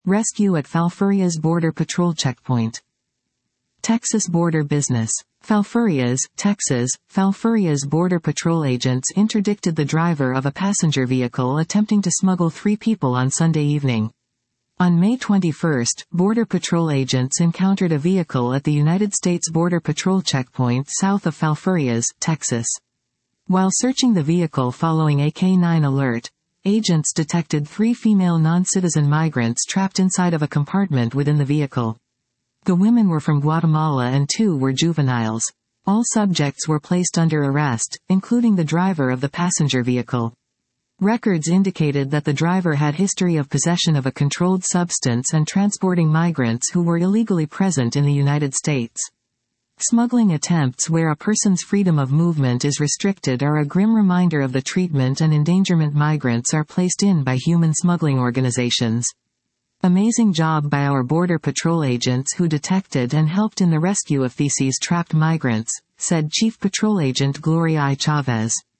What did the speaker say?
Rescue at Falfurrias Border Patrol Checkpoint. Texas Border Business. Falfurrias, Texas. Falfurrias Border Patrol agents interdicted the driver of a passenger vehicle attempting to smuggle 3 people on Sunday evening. On May 21, Border Patrol agents encountered a vehicle at the United States Border Patrol checkpoint south of Falfurrias, Texas. While searching the vehicle following a K-9 alert, agents detected 3 female non-citizen migrants trapped inside of a compartment within the vehicle. The women were from Guatemala and 2 were juveniles. All subjects were placed under arrest, including the driver of the passenger vehicle. Records indicated that the driver had history of possession of a controlled substance and transporting migrants who were illegally present in the United States. Smuggling attempts where a person's freedom of movement is restricted are a grim reminder of the treatment and endangerment migrants are placed in by human smuggling organizations. Amazing job by our Border Patrol agents who detected and helped in the rescue of these trapped migrants, said Chief Patrol Agent Gloria I. Chavez.